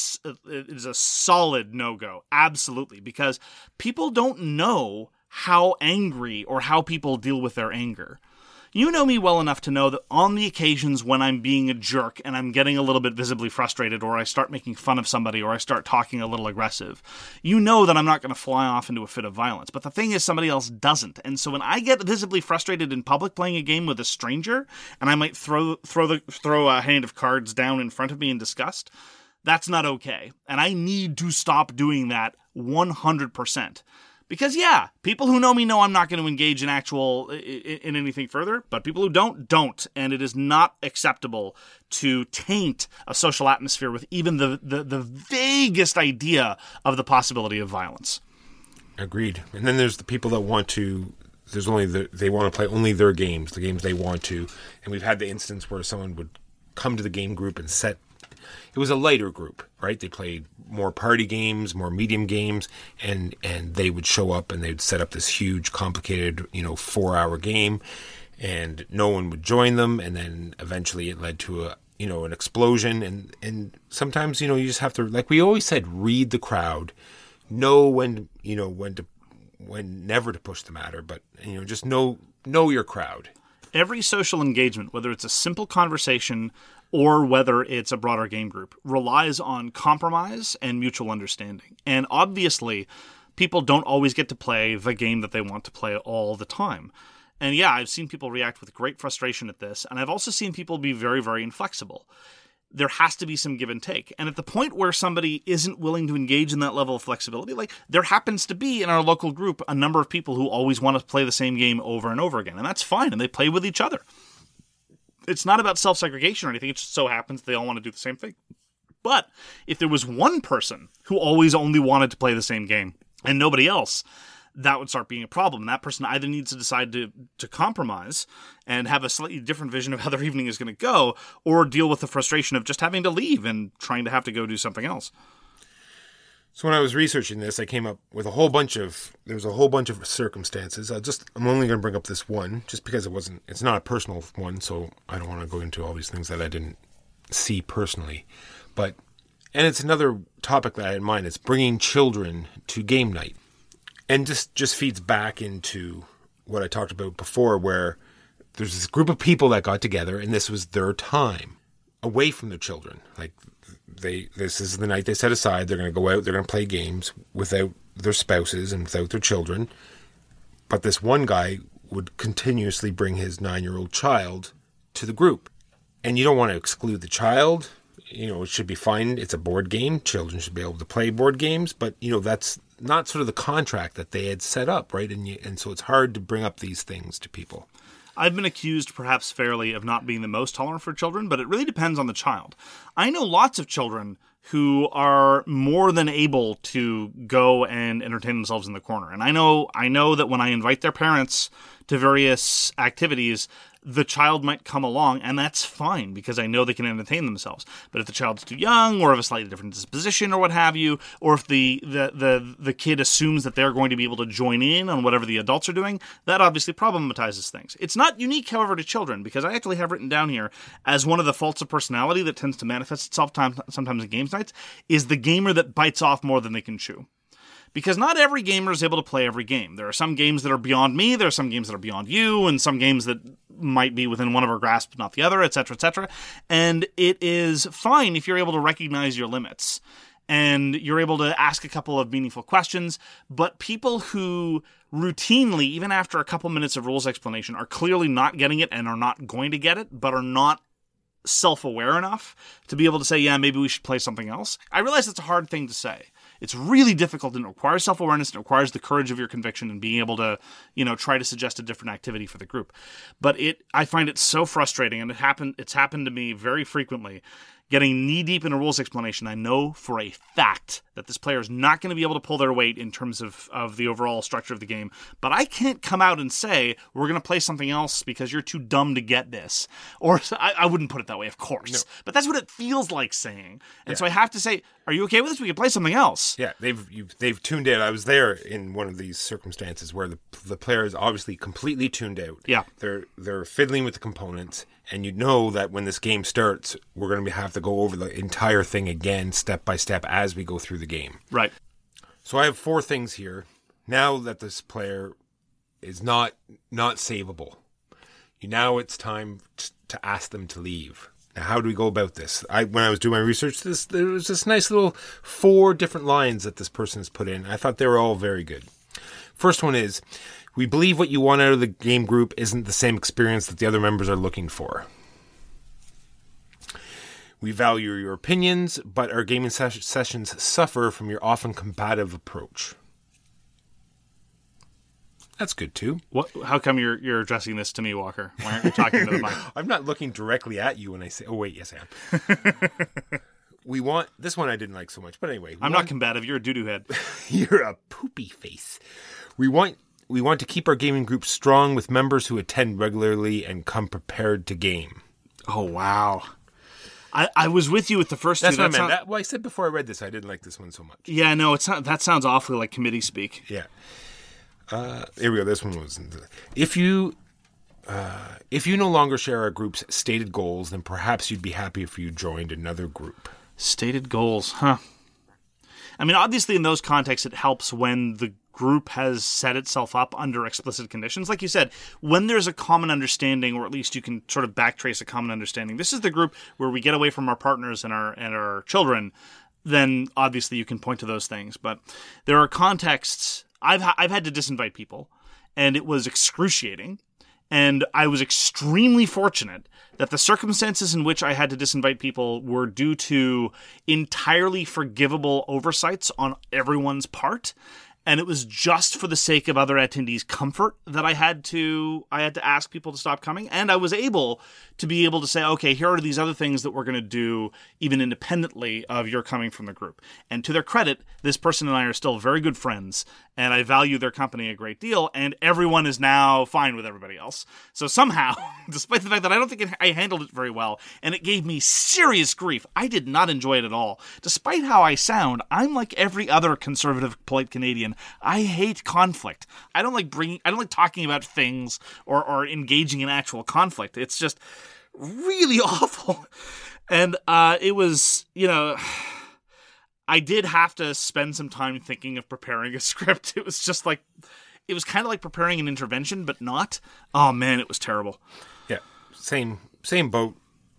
a solid no-go, absolutely, because people don't know how angry or how people deal with their anger. You know me well enough to know that on the occasions when I'm being a jerk and I'm getting a little bit visibly frustrated, or I start making fun of somebody, or I start talking a little aggressive, you know that I'm not going to fly off into a fit of violence. But the thing is, somebody else doesn't. And so when I get visibly frustrated in public playing a game with a stranger, and I might throw a hand of cards down in front of me in disgust, that's not okay. And I need to stop doing that 100%. Because, yeah, people who know me know I'm not going to engage in anything further, but people who don't. And it is not acceptable to taint a social atmosphere with even the vaguest idea of the possibility of violence. Agreed. And then there's the people that want to, they want to play only their games, the games they want to. And we've had the instance where someone would come to the game group and it was a lighter group, right? They played more party games, more medium games, and they would show up and they'd set up this huge, complicated, 4-hour game, and no one would join them. And then eventually it led to an explosion. And sometimes, you just have to, like we always said, read the crowd, know when never to push the matter, but, just know your crowd. Every social engagement, whether it's a simple conversation or whether it's a broader game group, relies on compromise and mutual understanding. And obviously, people don't always get to play the game that they want to play all the time. And yeah, I've seen people react with great frustration at this, and I've also seen people be very, very inflexible. There has to be some give and take. And at the point where somebody isn't willing to engage in that level of flexibility, like there happens to be in our local group a number of people who always want to play the same game over and over again. And that's fine, and they play with each other. It's not about self-segregation or anything. It just so happens they all want to do the same thing. But if there was one person who always only wanted to play the same game and nobody else, that would start being a problem. That person either needs to decide to compromise and have a slightly different vision of how their evening is going to go, or deal with the frustration of just having to leave and trying to have to go do something else. So when I was researching this, I came up with a whole bunch of circumstances. I'm only going to bring up this one just because it's not a personal one, so I don't want to go into all these things that I didn't see personally. And it's another topic that I had in mind. It's bringing children to game night. And just feeds back into what I talked about before, where there's this group of people that got together and this was their time away from their children. Like this is the night they set aside. They're going to go out, they're going to play games without their spouses and without their children. But this one guy would continuously bring his 9-year-old child to the group. And you don't want to exclude the child. It should be fine. It's a board game. Children should be able to play board games. But, that's not sort of the contract that they had set up, right? And so it's hard to bring up these things to people. I've been accused, perhaps fairly, of not being the most tolerant for children, but it really depends on the child. I know lots of children who are more than able to go and entertain themselves in the corner. And I know that when I invite their parents to various activities, the child might come along, and that's fine because I know they can entertain themselves. But if the child's too young, or of a slightly different disposition, or what have you, or if the kid assumes that they're going to be able to join in on whatever the adults are doing, that obviously problematizes things. It's not unique, however, to children, because I actually have written down here as one of the faults of personality that tends to manifest itself sometimes in games nights is the gamer that bites off more than they can chew. Because not every gamer is able to play every game. There are some games that are beyond me, there are some games that are beyond you, and some games that might be within one of our grasp, not the other, etc., etc. And it is fine if you're able to recognize your limits, and you're able to ask a couple of meaningful questions, but people who routinely, even after a couple minutes of rules explanation, are clearly not getting it and are not going to get it, but are not self-aware enough to be able to say, yeah, maybe we should play something else. I realize it's a hard thing to say. It's really difficult, and it requires self-awareness, and it requires the courage of your conviction and being able to, try to suggest a different activity for the group. But I find it so frustrating, and it's happened to me very frequently. Getting knee-deep in a rules explanation, I know for a fact that this player is not going to be able to pull their weight in terms of the overall structure of the game. But I can't come out and say, we're going to play something else because you're too dumb to get this. Or I wouldn't put it that way, of course. No. But that's what it feels like saying. And so I have to say, are you okay with this? We can play something else. Yeah, they've tuned out. I was there in one of these circumstances where the player is obviously completely tuned out. Yeah. They're fiddling with the components. And you know that when this game starts, we're going to have to go over the entire thing again, step by step, as we go through the game. Right. So I have 4 things here. Now that this player is not savable, now it's time to ask them to leave. Now, how do we go about this? When I was doing my research, there was this nice little 4 different lines that this person has put in. I thought they were all very good. First one is, we believe what you want out of the game group isn't the same experience that the other members are looking for. We value your opinions, but our gaming sessions suffer from your often combative approach. That's good too. How come you're addressing this to me, Walker? Why aren't you talking to the mic? I'm not looking directly at you when I say, oh wait, yes I am. We want, this one I didn't like so much, but anyway. I'm not combative, you're a doo-doo head. You're a poopy face. We want to keep our gaming group strong with members who attend regularly and come prepared to game. Oh, wow. I was with you with the first two. That's what I meant. I said before I read this, I didn't like this one so much. Yeah, no, it's not, that sounds awfully like committee speak. Yeah. Here we go. This one was... If you no longer share our group's stated goals, then perhaps you'd be happy if you joined another group. Stated goals, huh? I mean, obviously in those contexts, it helps when the group has set itself up under explicit conditions. Like you said, when there's a common understanding, or at least you can sort of backtrace a common understanding, this is the group where we get away from our partners and our children, then obviously you can point to those things. But there are contexts, I've had to disinvite people, and it was excruciating. And I was extremely fortunate that the circumstances in which I had to disinvite people were due to entirely forgivable oversights on everyone's part. And it was just for the sake of other attendees' comfort that I had to ask people to stop coming. And I was able to say, okay, here are these other things that we're going to do even independently of your coming from the group. And to their credit, this person and I are still very good friends, and I value their company a great deal, and everyone is now fine with everybody else. So somehow, despite the fact that I don't think I handled it very well, and it gave me serious grief, I did not enjoy it at all. Despite how I sound, I'm like every other conservative, polite Canadian. I hate conflict. I don't like talking about things or engaging in actual conflict. It's just really awful. And it was, I did have to spend some time thinking of preparing a script. It was just like, it was kind of like preparing an intervention, but not. Oh man, it was terrible. Yeah, same boat.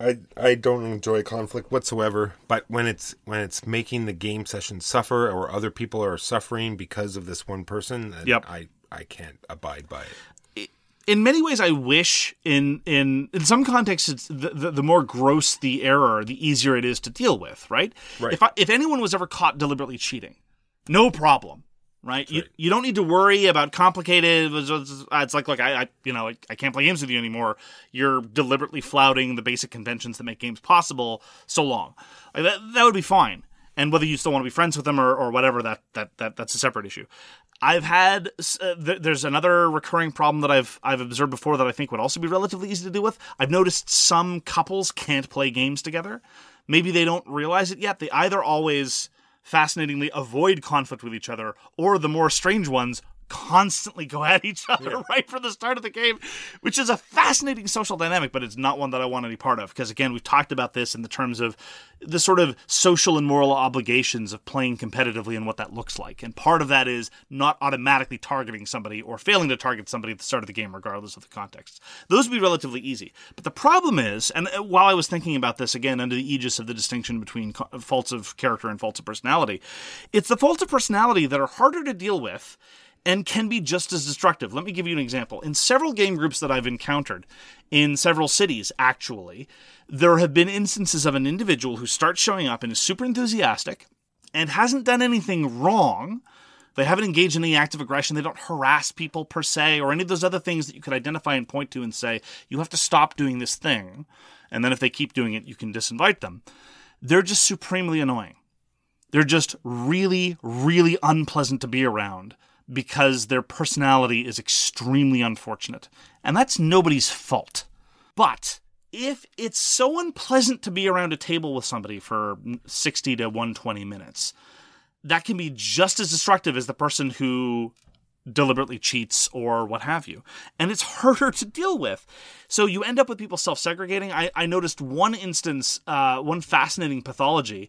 I don't enjoy conflict whatsoever, but when it's making the game session suffer or other people are suffering because of this one person, yep. I can't abide by it. In many ways, I wish in some contexts, it's the more gross the error, the easier it is to deal with, right? Right. If anyone was ever caught deliberately cheating, no problem. Right? You don't need to worry about complicated. It's like, look, I can't play games with you anymore. You're deliberately flouting the basic conventions that make games possible. So long. That would be fine. And whether you still want to be friends with them or whatever, that's a separate issue. I've had there's another recurring problem that I've observed before that I think would also be relatively easy to deal with. I've noticed some couples can't play games together. Maybe they don't realize it yet. They either always fascinatingly avoid conflict with each other, or the more strange ones constantly go at each other right from the start of the game, which is a fascinating social dynamic, but it's not one that I want any part of. Because again, we've talked about this in the terms of the sort of social and moral obligations of playing competitively and what that looks like. And part of that is not automatically targeting somebody or failing to target somebody at the start of the game, regardless of the context. Those would be relatively easy. But the problem is, and while I was thinking about this again under the aegis of the distinction between faults of character and faults of personality, it's the faults of personality that are harder to deal with and can be just as destructive. Let me give you an example. In several game groups that I've encountered, in several cities, actually, there have been instances of an individual who starts showing up and is super enthusiastic and hasn't done anything wrong. They haven't engaged in any active aggression. They don't harass people per se or any of those other things that you could identify and point to and say, you have to stop doing this thing. And then if they keep doing it, you can disinvite them. They're just supremely annoying. They're just really, really unpleasant to be around, because their personality is extremely unfortunate. And that's nobody's fault. But if it's so unpleasant to be around a table with somebody for 60 to 120 minutes, that can be just as destructive as the person who deliberately cheats or what have you. And it's harder to deal with. So you end up with people self-segregating. I noticed one instance, one fascinating pathology,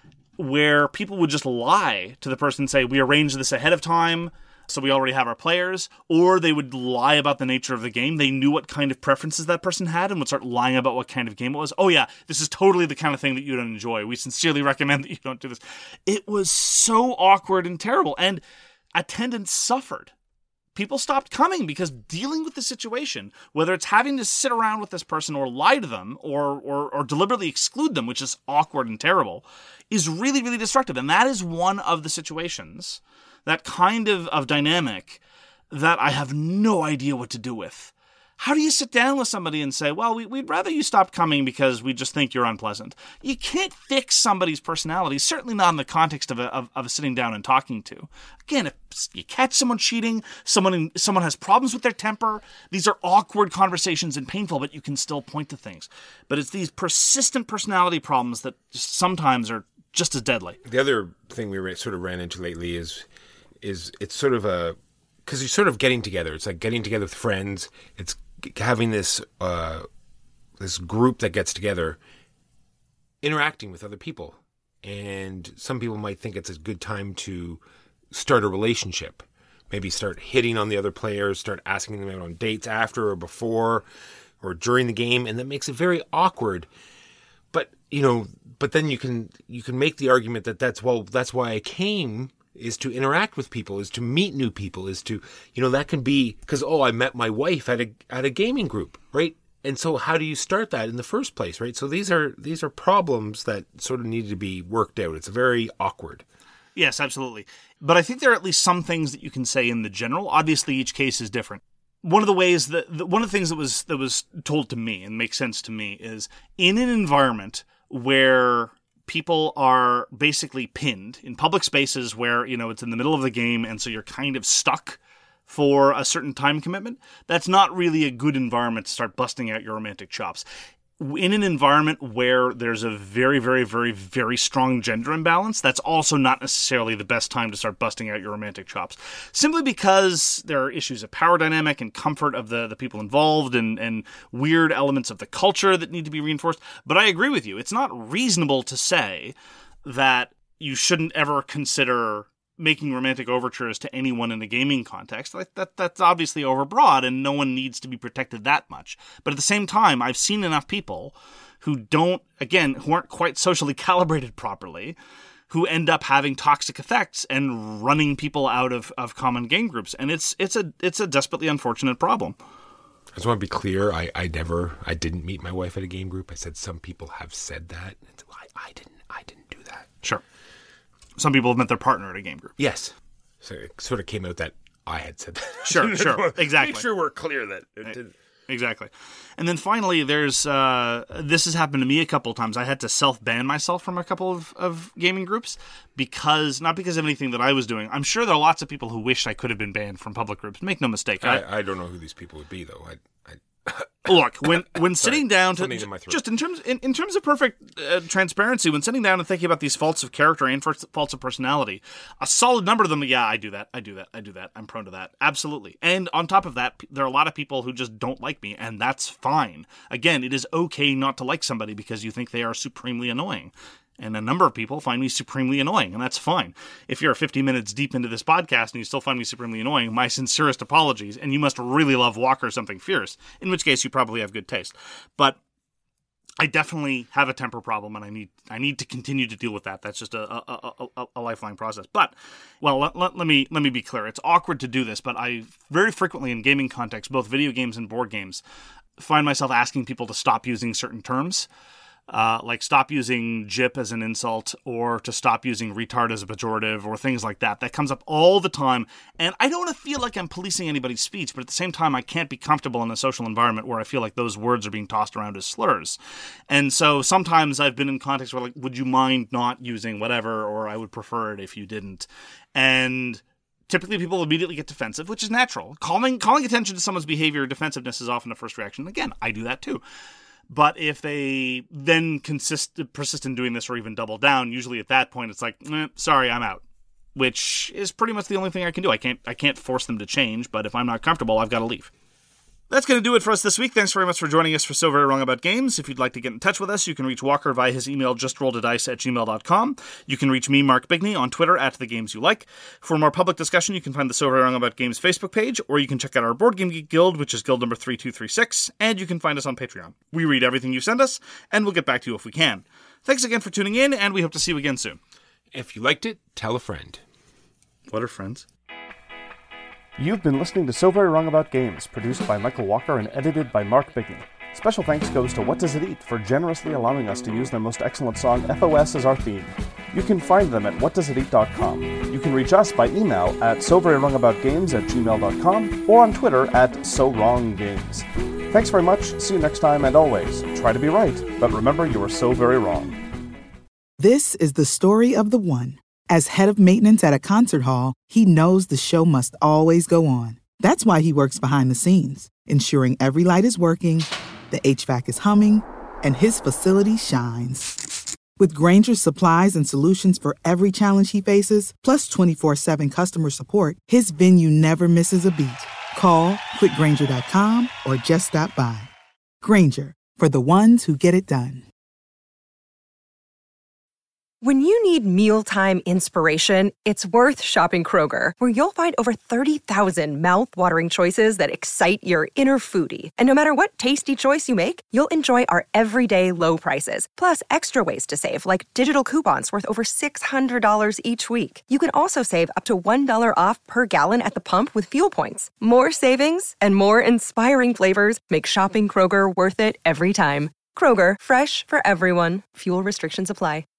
where people would just lie to the person and say, we arranged this ahead of time, so we already have our players, or they would lie about the nature of the game. They knew what kind of preferences that person had and would start lying about what kind of game it was. Oh yeah, this is totally the kind of thing that you don't enjoy. We sincerely recommend that you don't do this. It was so awkward and terrible, and attendance suffered. People stopped coming because dealing with the situation, whether it's having to sit around with this person or lie to them or deliberately exclude them, which is awkward and terrible, is really, really destructive. And that is one of the situations, that kind of dynamic, that I have no idea what to do with. How do you sit down with somebody and say, well, we'd rather you stop coming because we just think you're unpleasant? You can't fix somebody's personality, certainly not in the context of a sitting down and talking to. Again, if you catch someone cheating, someone has problems with their temper, these are awkward conversations and painful, but you can still point to things. But it's these persistent personality problems that just sometimes are just as deadly. The other thing we sort of ran into lately is it's sort of because you're sort of getting together. It's like getting together with friends. It's having this this group that gets together, interacting with other people. And some people might think it's a good time to start a relationship. Maybe start hitting on the other players, start asking them out on dates after or before or during the game, and that makes it very awkward. But then you can make the argument that that's why I came, is to interact with people, is to meet new people, is to, that can be because, I met my wife at a gaming group, right? And so how do you start that in the first place, right? So these are problems that sort of need to be worked out. It's very awkward. Yes, absolutely. But I think there are at least some things that you can say in the general. Obviously, each case is different. One of the ways one of the things that was told to me and makes sense to me is in an environment where people are basically pinned in public spaces where, it's in the middle of the game and so you're kind of stuck for a certain time commitment, that's not really a good environment to start busting out your romantic chops. In an environment where there's a very, very, very, very strong gender imbalance, that's also not necessarily the best time to start busting out your romantic chops. Simply because there are issues of power dynamic and comfort of the people involved and weird elements of the culture that need to be reinforced. But I agree with you. It's not reasonable to say that you shouldn't ever consider making romantic overtures to anyone in a gaming context. That's obviously overbroad, and no one needs to be protected that much. But at the same time, I've seen enough people who aren't quite socially calibrated properly, who end up having toxic effects and running people out of common game groups. And it's a desperately unfortunate problem. I just want to be clear. I didn't meet my wife at a game group. I said some people have said that. I didn't do that. Sure. Some people have met their partner at a game group. Yes. So it sort of came out that I had said that. Sure. Exactly. Make sure we're clear that it didn't. Exactly. And then finally, there's this has happened to me a couple of times. I had to self-ban myself from a couple of gaming groups not because of anything that I was doing. I'm sure there are lots of people who wish I could have been banned from public groups. Make no mistake. I don't know who these people would be, though. Look, when sitting down to just in terms of perfect transparency, when sitting down and thinking about these faults of character and faults of personality, a solid number of them, yeah, I do that. I'm prone to that. Absolutely. And on top of that, there are a lot of people who just don't like me, and that's fine. Again, it is okay not to like somebody because you think they are supremely annoying. And a number of people find me supremely annoying, and that's fine. If you're 50 minutes deep into this podcast and you still find me supremely annoying, my sincerest apologies, and you must really love Walker Something Fierce, in which case you probably have good taste. But I definitely have a temper problem, and I need to continue to deal with that. That's just a lifelong process. But, well, let me be clear. It's awkward to do this, but I very frequently in gaming contexts, both video games and board games, find myself asking people to stop using certain terms. Like stop using gyp as an insult, or to stop using retard as a pejorative, or things like that. That comes up all the time, and I don't want to feel like I'm policing anybody's speech, but at the same time, I can't be comfortable in a social environment where I feel like those words are being tossed around as slurs. And so sometimes I've been in contexts where, like, would you mind not using whatever, or I would prefer it if you didn't. And typically people immediately get defensive, which is natural. Calling attention to someone's behavior or defensiveness is often a first reaction. Again, I do that too. But if they then persist in doing this or even double down, usually at that point it's like, sorry, I'm out. Which is pretty much the only thing I can do. I can't force them to change, but if I'm not comfortable, I've got to leave. That's going to do it for us this week. Thanks very much for joining us for So Very Wrong About Games. If you'd like to get in touch with us, you can reach Walker via his email, justrolledadice@gmail.com. You can reach me, Mark Bigney, on Twitter @TheGamesYouLike. For more public discussion, you can find the So Very Wrong About Games Facebook page, or you can check out our Board Game Geek Guild, which is guild number 3236, and you can find us on Patreon. We read everything you send us, and we'll get back to you if we can. Thanks again for tuning in, and we hope to see you again soon. If you liked it, tell a friend. What are friends? You've been listening to So Very Wrong About Games, produced by Michael Walker and edited by Mark Bigney. Special thanks goes to What Does It Eat for generously allowing us to use their most excellent song, FOS, as our theme. You can find them at whatdoesiteat.com. You can reach us by email at soverywrongaboutgames@gmail.com or on Twitter @SoWrongGames. Thanks very much, see you next time, and always, try to be right, but remember you are so very wrong. This is the story of the one. As head of maintenance at a concert hall, he knows the show must always go on. That's why he works behind the scenes, ensuring every light is working, the HVAC is humming, and his facility shines. With Grainger's supplies and solutions for every challenge he faces, plus 24/7 customer support, his venue never misses a beat. Call quickgrainger.com or just stop by. Grainger, for the ones who get it done. When you need mealtime inspiration, it's worth shopping Kroger, where you'll find over 30,000 mouth-watering choices that excite your inner foodie. And no matter what tasty choice you make, you'll enjoy our everyday low prices, plus extra ways to save, like digital coupons worth over $600 each week. You can also save up to $1 off per gallon at the pump with fuel points. More savings and more inspiring flavors make shopping Kroger worth it every time. Kroger, fresh for everyone. Fuel restrictions apply.